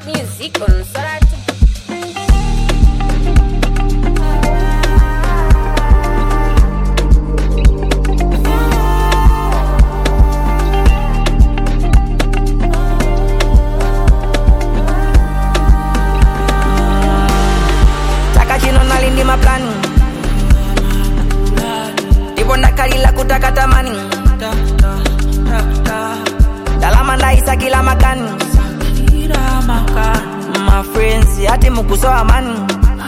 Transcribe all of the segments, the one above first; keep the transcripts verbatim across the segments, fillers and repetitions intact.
Music on Sorat. Takachino nalindi maplani Ipo nakalila kutakata mani Dalama ndaisa kila makani My friends, yati mukuso amani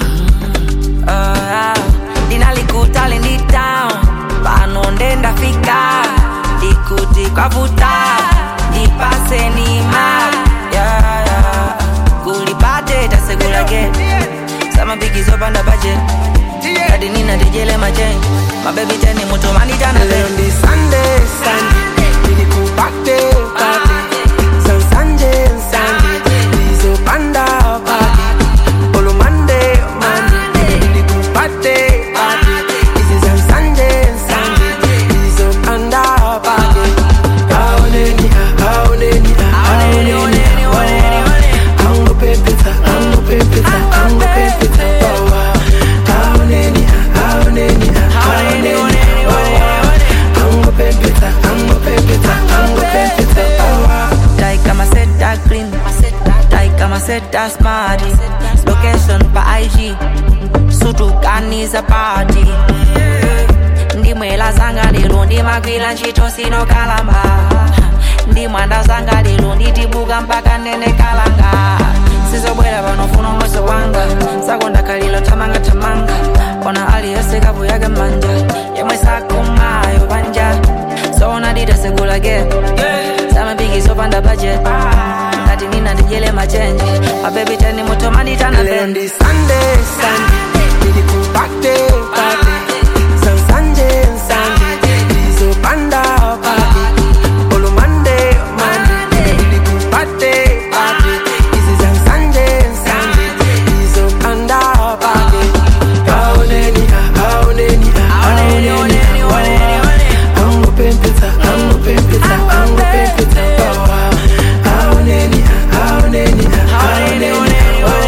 uh, Dinalikuta lindi town Pano ndenda fika Dikuti kwa vuta Dipase ni mat yeah, yeah. Kulipate tasegula get Sama biggies up on the budget Kadi nina dijele majen My baby teni muto mani jana Leo ni Sunday, Sunday Nili kupate, pate San Sunday, Sunday Lizo panda, pate Olo Monday, Monday Nili kupate, pate This is San Sunday, Sunday Lizo panda, pate Aoneni, aoneni, aoneni Ango pepita, ango pepita, ango pepita Bawa Aoneni, aoneni, aoneni Ango pepita, ango pepita, ango pepita Bawa Die kama set that green Die kama set that smarty Location pa I G Sutu kaniza party Ndimwela zanga lilo Ndimagwila nchito sino kalamba Ndimwanda zanga lilo Nditibuga mpaka nene kalanga Sizobwela vanofuna mweso wanga Sakonda kalilo tamanga tamanga Ona aliyese kabuyaga manja Yemwe sakumayo banja So ona dida segula get Sama biggies up on the budget Ngati nina dijele machenji My baby teni muto mani tana Leo ben ni Sunday, Sunday Nili kupate, pate San Sunday, Sunday Lizo panda, pate Olo Monday, Monday Nili kupate, pate This is San Sunday, Sunday Lizo panda, pate Aoneni, aoneni, aoneni Ango pempita, ango pempita, ango pempita Bawa Aoneni, aoneni, aoneni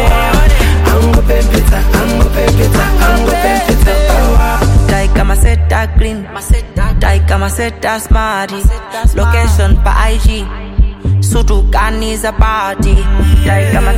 Ango pempita, ango pempita, ango pempita Bawa Die kama set that green Die kama set that smarty Location pa I G Sutu kaniza party Die kama